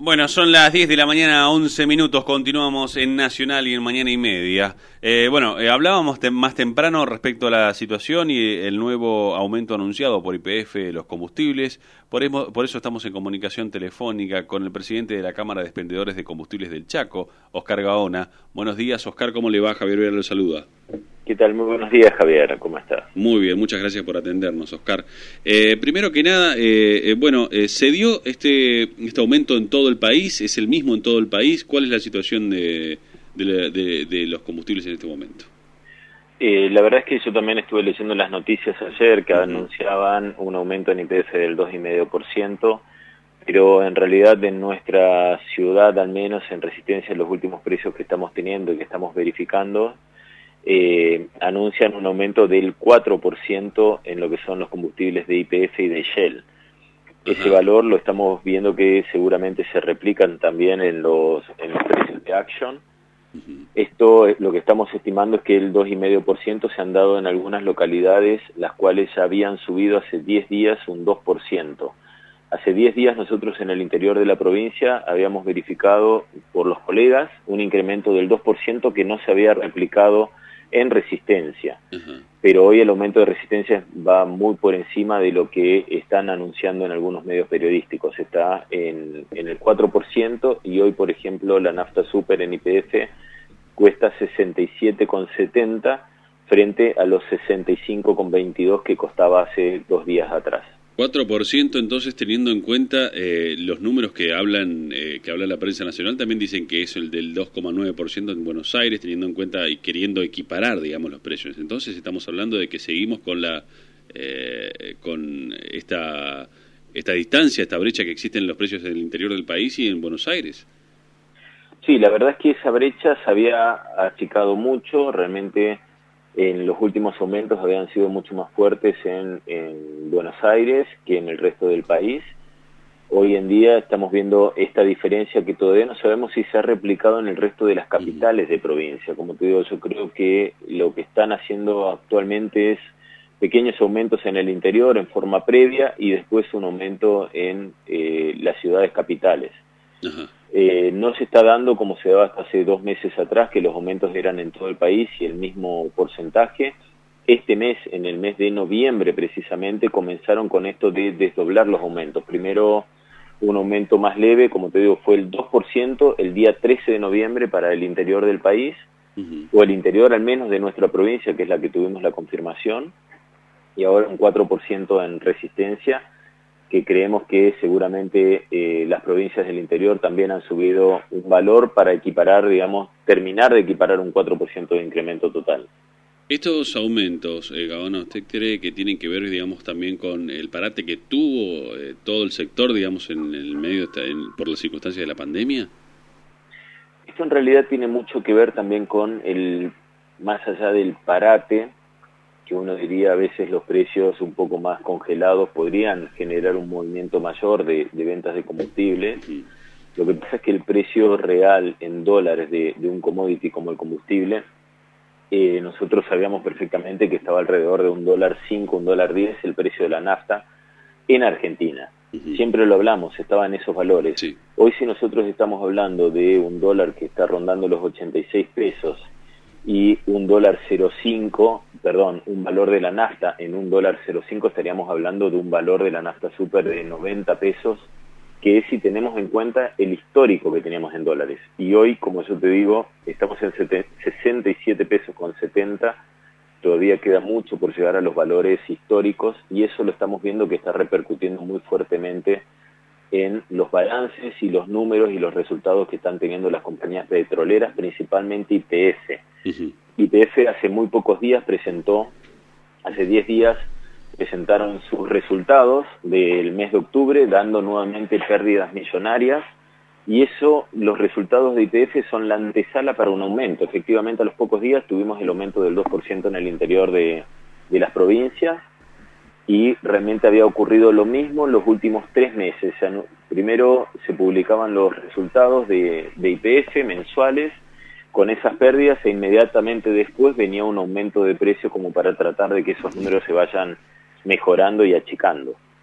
Bueno, son las 10 de la mañana, 11 minutos, continuamos en Nacional y en Mañana y Media. Hablábamos más temprano respecto a la situación y el nuevo aumento anunciado por YPF de los combustibles. Por eso estamos en comunicación telefónica con el presidente de la Cámara de Expendedores de Combustibles del Chaco, Oscar Gaona. Buenos días, Oscar, ¿cómo le va? Javier Vera lo saluda. ¿Qué tal? Muy buenos días, Javier. ¿Cómo estás? Muy bien, muchas gracias por atendernos, Oscar. Primero que nada, ¿se dio este aumento en todo el país? ¿Es el mismo en todo el país? ¿Cuál es la situación de los combustibles en este momento? La verdad es que yo también estuve leyendo las noticias ayer que anunciaban un aumento en YPF del 2,5%, pero en realidad en nuestra ciudad, al menos en Resistencia, los últimos precios que estamos teniendo y que estamos verificando, anuncian un aumento del 4% en lo que son los combustibles de YPF y de Shell. Ese valor lo estamos viendo que seguramente se replican también en los precios de Action. Esto, lo que estamos estimando es que el 2,5% se han dado en algunas localidades, las cuales ya habían subido hace 10 días un 2%. Hace 10 días nosotros en el interior de la provincia habíamos verificado por los colegas un incremento del 2% que no se había replicado en Resistencia. Pero hoy el aumento de Resistencia va muy por encima de lo que están anunciando en algunos medios periodísticos. Está en el 4% y hoy, por ejemplo, la nafta super en YPF cuesta 67,70 frente a los 65,22 que costaba hace 2 días atrás. 4%, entonces, teniendo en cuenta los números que habla la prensa nacional, también dicen que es el del 2,9% en Buenos Aires, teniendo en cuenta y queriendo equiparar, digamos, los precios. Entonces estamos hablando de que seguimos con esta distancia, esta brecha que existe en los precios en el interior del país y en Buenos Aires. Sí, la verdad es que esa brecha se había achicado mucho, realmente. En los últimos aumentos habían sido mucho más fuertes en Buenos Aires que en el resto del país. Hoy en día estamos viendo esta diferencia que todavía no sabemos si se ha replicado en el resto de las capitales de provincia. Como te digo, yo creo que lo que están haciendo actualmente es pequeños aumentos en el interior en forma previa y después un aumento en las ciudades capitales. No se está dando como se daba hasta hace 2 meses atrás, que los aumentos eran en todo el país y el mismo porcentaje. Este mes, en el mes de noviembre precisamente, comenzaron con esto de desdoblar los aumentos. Primero un aumento más leve, como te digo, fue el 2% el día 13 de noviembre para el interior del país, o el interior al menos de nuestra provincia, que es la que tuvimos la confirmación, y ahora un 4% en Resistencia, que creemos que seguramente las provincias del interior también han subido un valor para equiparar, digamos, terminar de equiparar un 4% de incremento total. Estos aumentos, Gaona, ¿usted cree que tienen que ver, digamos, también con el parate que tuvo todo el sector, digamos, en el medio por las circunstancias de la pandemia? Esto en realidad tiene mucho que ver también con más allá del parate, que uno diría a veces los precios un poco más congelados podrían generar un movimiento mayor de ventas de combustible. Lo que pasa es que el precio real en dólares de un commodity como el combustible, nosotros sabíamos perfectamente que estaba alrededor de $1.05, $1.10 el precio de la nafta en Argentina. Siempre lo hablamos, estaba en esos valores. Hoy si nosotros estamos hablando de un dólar que está rondando los 86 pesos, y un valor de la nafta en $1.05, estaríamos hablando de un valor de la nafta super de 90 pesos, que es si tenemos en cuenta el histórico que teníamos en dólares. Y hoy, como yo te digo, estamos en 67 pesos con 70, todavía queda mucho por llegar a los valores históricos, y eso lo estamos viendo que está repercutiendo muy fuertemente en los balances y los números y los resultados que están teniendo las compañías petroleras, principalmente YPF. YPF hace muy pocos días hace 10 días, presentaron sus resultados del mes de octubre, dando nuevamente pérdidas millonarias, y los resultados de YPF son la antesala para un aumento. Efectivamente, a los pocos días tuvimos el aumento del 2% en el interior de las provincias, y realmente había ocurrido lo mismo en los últimos 3 meses. Primero se publicaban los resultados de YPF mensuales con esas pérdidas, e inmediatamente después venía un aumento de precio como para tratar de que esos números se vayan mejorando y achicando.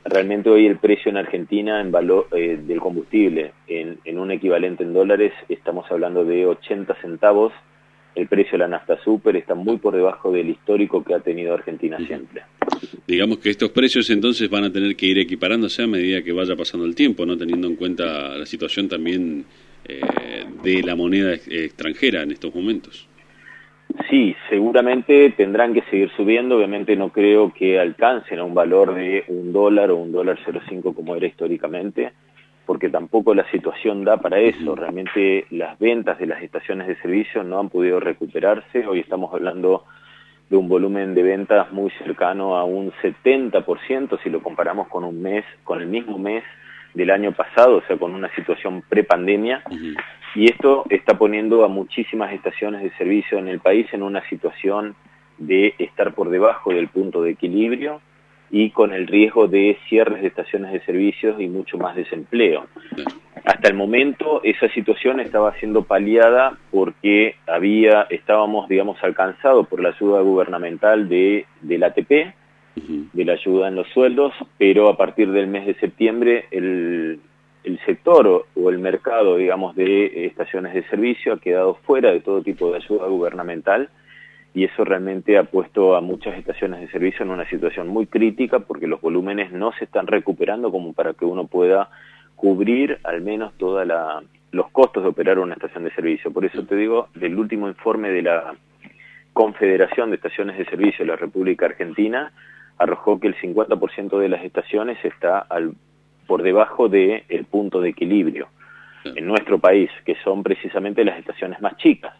realmente hoy el precio en Argentina en valor del combustible en un equivalente en dólares estamos hablando de 80 centavos. El precio de la nafta super está muy por debajo del histórico que ha tenido Argentina siempre. Digamos que estos precios entonces van a tener que ir equiparándose a medida que vaya pasando el tiempo, ¿no? Teniendo en cuenta la situación también de la moneda extranjera en estos momentos. Sí, seguramente tendrán que seguir subiendo. Obviamente no creo que alcancen a un valor de $1 o $1.05 como era históricamente, porque tampoco la situación da para eso. Realmente las ventas de las estaciones de servicio no han podido recuperarse. Hoy estamos hablando de un volumen de ventas muy cercano a un 70% si lo comparamos con un mes, con el mismo mes del año pasado, o sea, con una situación prepandemia. Y esto está poniendo a muchísimas estaciones de servicio en el país en una situación de estar por debajo del punto de equilibrio y con el riesgo de cierres de estaciones de servicios y mucho más desempleo. Hasta el momento esa situación estaba siendo paliada porque estábamos, digamos, alcanzados por la ayuda gubernamental del ATP, de la ayuda en los sueldos, pero a partir del mes de septiembre el sector o el mercado, digamos, de estaciones de servicio ha quedado fuera de todo tipo de ayuda gubernamental, y eso realmente ha puesto a muchas estaciones de servicio en una situación muy crítica porque los volúmenes no se están recuperando como para que uno pueda cubrir al menos los costos de operar una estación de servicio. Por eso te digo, del último informe de la Confederación de Estaciones de Servicio de la República Argentina, arrojó que el 50% de las estaciones está por debajo del punto de equilibrio en nuestro país, que son precisamente las estaciones más chicas.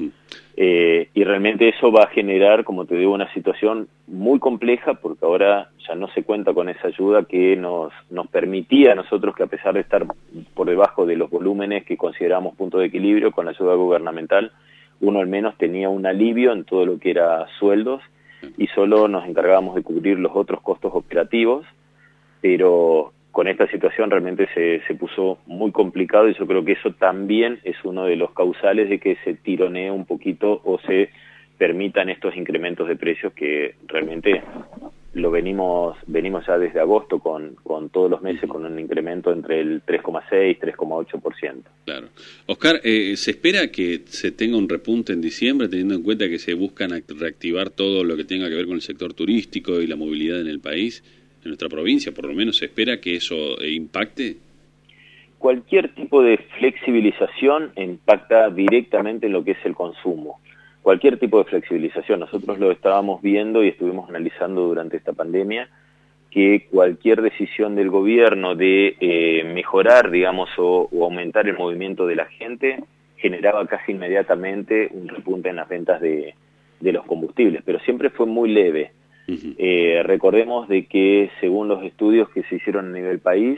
Y realmente eso va a generar, como te digo, una situación muy compleja, porque ahora ya no se cuenta con esa ayuda que nos permitía a nosotros, que a pesar de estar por debajo de los volúmenes que consideramos punto de equilibrio con la ayuda gubernamental, uno al menos tenía un alivio en todo lo que era sueldos y solo nos encargábamos de cubrir los otros costos operativos, pero con esta situación realmente se puso muy complicado, y yo creo que eso también es uno de los causales de que se tironee un poquito o se permitan estos incrementos de precios que realmente lo venimos ya desde agosto con todos los meses con un incremento entre el 3,6 y 3,8%. Claro. Oscar, ¿se espera que se tenga un repunte en diciembre, teniendo en cuenta que se buscan reactivar todo lo que tenga que ver con el sector turístico y la movilidad en el país? En nuestra provincia, por lo menos, ¿se espera que eso impacte? Cualquier tipo de flexibilización impacta directamente en lo que es el consumo. Cualquier tipo de flexibilización. Nosotros lo estábamos viendo y estuvimos analizando durante esta pandemia, que cualquier decisión del gobierno de mejorar, digamos, o aumentar el movimiento de la gente, generaba casi inmediatamente un repunte en las ventas de los combustibles, pero siempre fue muy leve. Recordemos de que según los estudios que se hicieron a nivel país,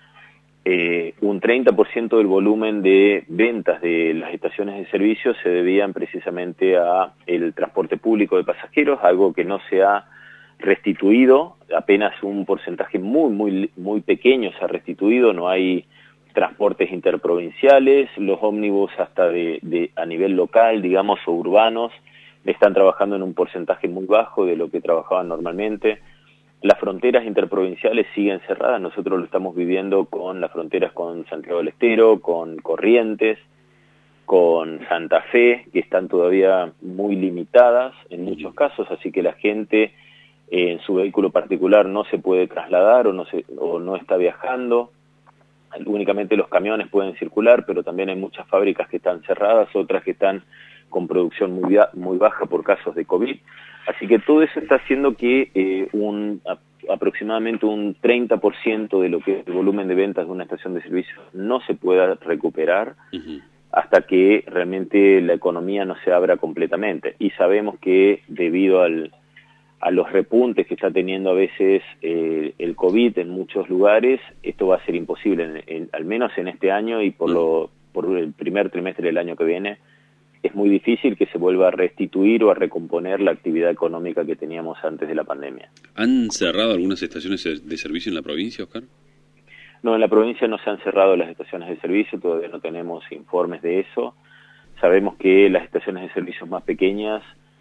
un 30% del volumen de ventas de las estaciones de servicio se debían precisamente a el transporte público de pasajeros, algo que no se ha restituido, apenas un porcentaje muy pequeño se ha restituido, no hay transportes interprovinciales, los ómnibus hasta a nivel local, digamos, o urbanos, están trabajando en un porcentaje muy bajo de lo que trabajaban normalmente. Las fronteras interprovinciales siguen cerradas, nosotros lo estamos viviendo con las fronteras con Santiago del Estero, con Corrientes, con Santa Fe, que están todavía muy limitadas en muchos casos, así que la gente en su vehículo particular no se puede trasladar o no está viajando. Únicamente los camiones pueden circular, pero también hay muchas fábricas que están cerradas, otras que están con producción muy baja por casos de COVID. Así que todo eso está haciendo que aproximadamente un 30% de lo que es el volumen de ventas de una estación de servicio no se pueda recuperar hasta que realmente la economía no se abra completamente. Y sabemos que debido a los repuntes que está teniendo a veces el COVID en muchos lugares, esto va a ser imposible, al menos en este año y por el primer trimestre del año que viene. Es muy difícil que se vuelva a restituir o a recomponer la actividad económica que teníamos antes de la pandemia. ¿Han cerrado algunas estaciones de servicio en la provincia, Oscar? No, en la provincia no se han cerrado las estaciones de servicio, todavía no tenemos informes de eso. Sabemos que las estaciones de servicio más pequeñas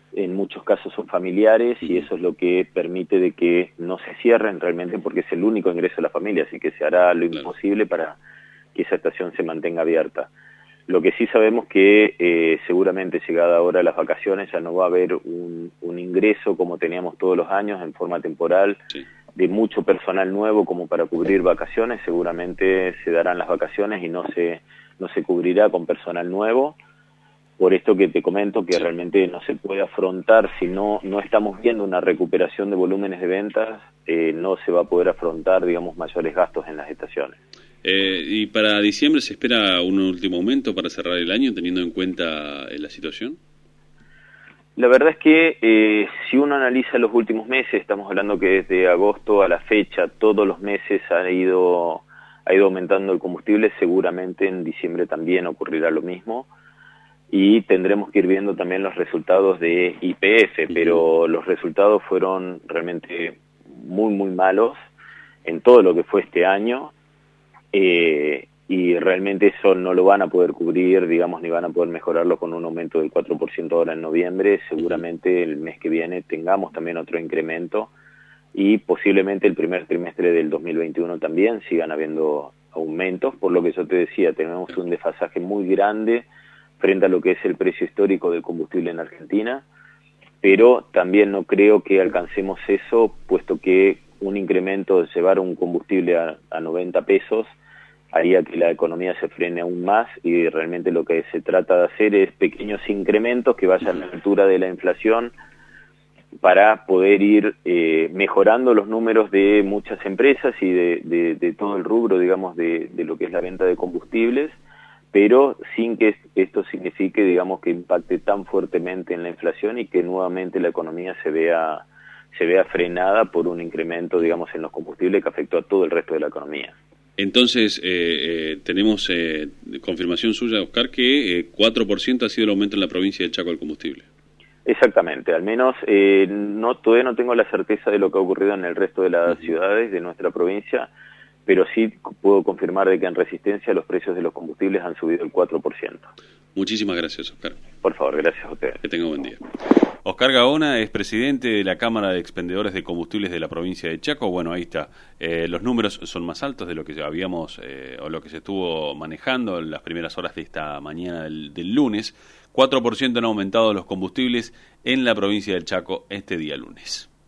en muchos casos son familiares y eso es lo que permite de que no se cierren realmente porque es el único ingreso de la familia, así que se hará lo imposible para que esa estación se mantenga abierta. Lo que sí sabemos que seguramente llegada ahora las vacaciones ya no va a haber un ingreso como teníamos todos los años en forma temporal de mucho personal nuevo como para cubrir vacaciones, seguramente se darán las vacaciones y no se cubrirá con personal nuevo. Por esto que te comento que realmente no se puede afrontar, si no estamos viendo una recuperación de volúmenes de ventas, no se va a poder afrontar, digamos, mayores gastos en las estaciones. ¿Y para diciembre se espera un último aumento para cerrar el año, teniendo en cuenta la situación? La verdad es que si uno analiza los últimos meses, estamos hablando que desde agosto a la fecha, todos los meses ha ido aumentando el combustible, seguramente en diciembre también ocurrirá lo mismo. Y tendremos que ir viendo también los resultados de YPF, pero los resultados fueron realmente muy, muy malos en todo lo que fue este año, y realmente eso no lo van a poder cubrir, digamos, ni van a poder mejorarlo con un aumento del 4% ahora en noviembre. Seguramente el mes que viene tengamos también otro incremento y posiblemente el primer trimestre del 2021 también sigan habiendo aumentos, por lo que yo te decía, tenemos un desfasaje muy grande frente a lo que es el precio histórico del combustible en Argentina, pero también no creo que alcancemos eso, puesto que un incremento de llevar un combustible a 90 pesos haría que la economía se frene aún más y realmente lo que se trata de hacer es pequeños incrementos que vayan a la altura de la inflación para poder ir mejorando los números de muchas empresas y de todo el rubro, digamos, de lo que es la venta de combustibles, pero sin que esto signifique, digamos, que impacte tan fuertemente en la inflación y que nuevamente la economía se vea frenada por un incremento, digamos, en los combustibles que afectó a todo el resto de la economía. Entonces, tenemos confirmación suya, Oscar, que 4% ha sido el aumento en la provincia de Chaco del combustible. Exactamente, al menos todavía no tengo la certeza de lo que ha ocurrido en el resto de las ciudades de nuestra provincia, pero sí puedo confirmar de que en Resistencia los precios de los combustibles han subido el 4%. Muchísimas gracias, Oscar. Por favor, gracias a ustedes. Que tenga buen día. Oscar Gaona es presidente de la Cámara de Expendedores de Combustibles de la provincia de Chaco. Bueno, ahí está. Los números son más altos de lo que habíamos o lo que se estuvo manejando en las primeras horas de esta mañana del lunes. 4% han aumentado los combustibles en la provincia del Chaco este día lunes.